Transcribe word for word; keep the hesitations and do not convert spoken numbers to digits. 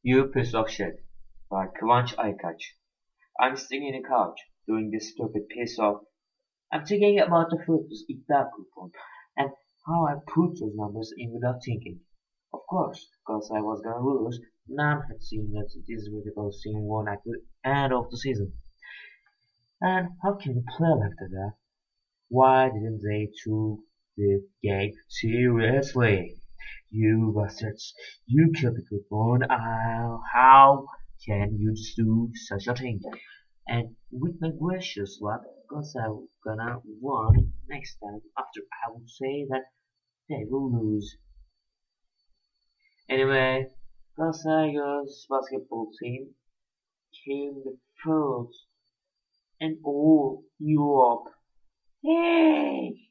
You piece of shit. By Kıvanç Aykaç. I'm sitting in a couch doing this stupid piece of. I'm thinking about the fruitless iddia coupon and how I put those numbers in without thinking. Of course, because I was gonna lose, none had seen that this ridiculous scene won at the end of the season. And how can you play like that? Why didn't they take the game seriously? You bastards, you killed the coupon. Uh, how can you do such a thing? And with my gracious luck, cause I'm gonna win next time after I would say that they will lose. Anyway, Gonzaga's basketball team came the first in all Europe. Yay!